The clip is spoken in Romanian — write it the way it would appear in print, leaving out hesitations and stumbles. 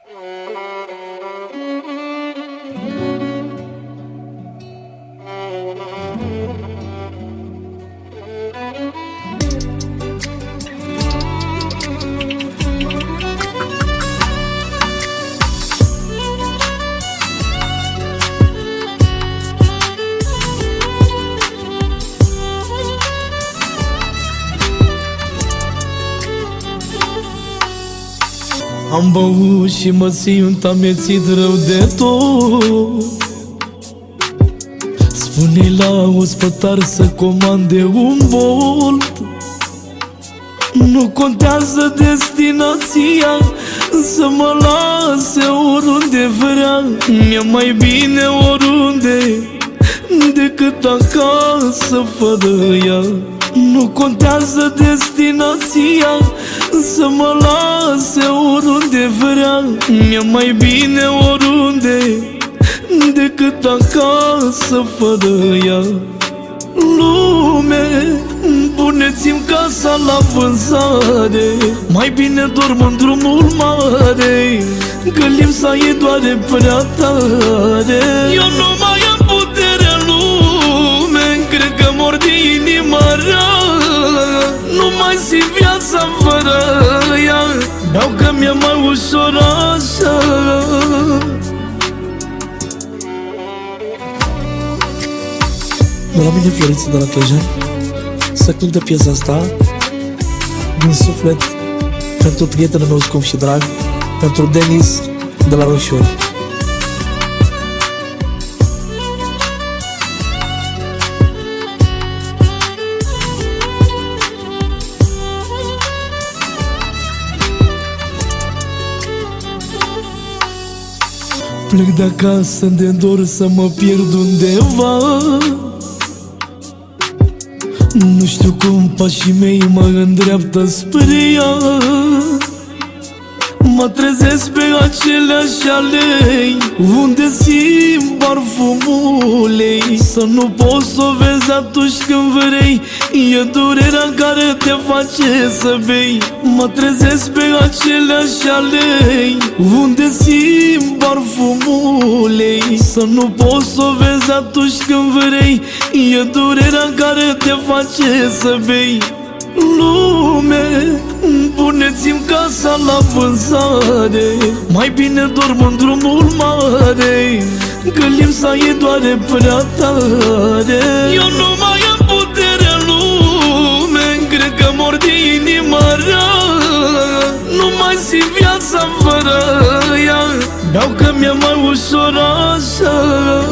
Am băut și mă simt amețit rău de tot. Spune-i la ospătar să comande un bolt. Nu contează destinația, să mă lase oriunde vrea. Mi-e mai bine oriunde decât acasă fără ea. Nu contează destinația, să mă lase oriunde vrea. Mi-e mai bine oriunde decât acasă fără ea. Lume, puneți-mi casa la vânzare, mai bine dorm în drumul mare, că lipsa e doare prea tare. Eu nu mai am putere în lume, cred că mor de inima rea. Nu mai simt viața fără ea, beau că mi-e mai ușor așa. De la mine Floriță de la Clejan să cântă piesa asta din suflet pentru prietenul meu scump și drag, pentru Denis de la Roșiori. Plec de acasă de dor să mă pierd undeva. Nu știu cum pașii mei mă îndreaptă spre ea. Mă trezesc pe aceleași alei, unde simt parfumul ei. Să nu poți să o vezi atunci când vrei, e durerea care te face să bei. Mă trezesc pe aceleași alei, unde simt parfumul ei. Să nu poți să o vezi atunci când vrei, e durerea care te face să bei. Lume, puneți-mi casa la vânzare, mai bine dorm în drumul mare, că lipsa e doare prea tare. Eu nu mai am putere în lume, cred că mor de inima rea. Nu mai simt viața fără ea, beau că mi-e mai ușor așa.